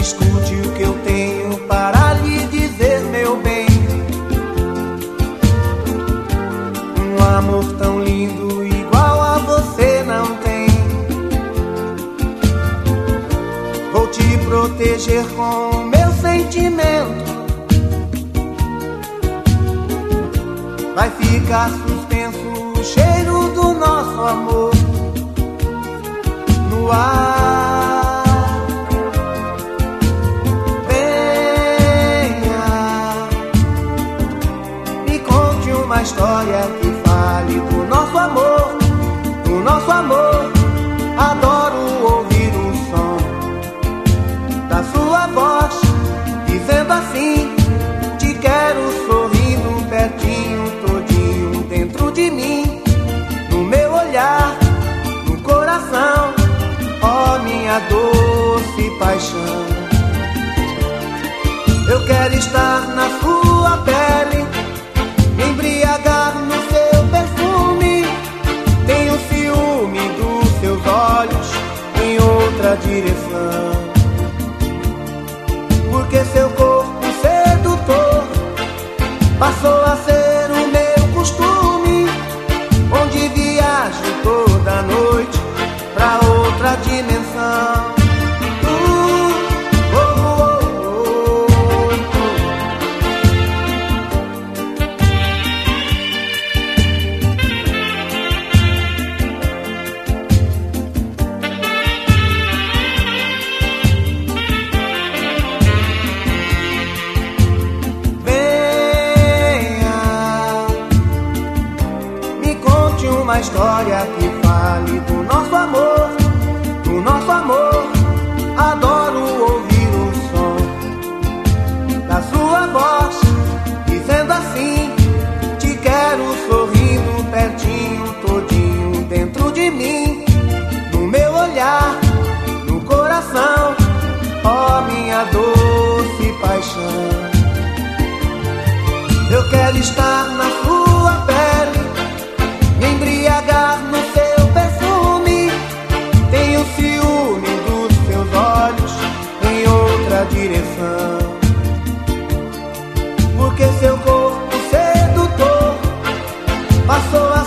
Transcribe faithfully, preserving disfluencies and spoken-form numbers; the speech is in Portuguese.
Escute o que eu tenho para lhe dizer, meu bem. Um amor tão lindo igual a você não tem. Vou te proteger com meu sentimento. Vai ficar suspenso o cheiro do nosso amor no ar. Venha, me conte uma história que fale do nosso amor, do nosso amor. Adoro ouvir o som da sua voz, dizendo assim: te quero sorrindo pertinho, todinho dentro de mim, no meu olhar, no coração, ó minha doce paixão. Eu quero estar na sua pele, me embriagar no seu perfume. Tenho ciúme dos seus olhos em outra direção, porque seu corpo sedutor passou a ser o meu costume, onde viajo toda noite pra outra dimensão. Uh, oh, oh, oh, uma história que fale do nosso amor, do nosso amor. Adoro ouvir o som da sua voz, dizendo assim: te quero sorrindo pertinho, todinho dentro de mim, no meu olhar, no coração, ó minha doce paixão. Eu quero estar na sua pele, me embriagar no seu perfume. Tenho ciúme dos seus olhos em outra direção, porque seu corpo sedutor passou a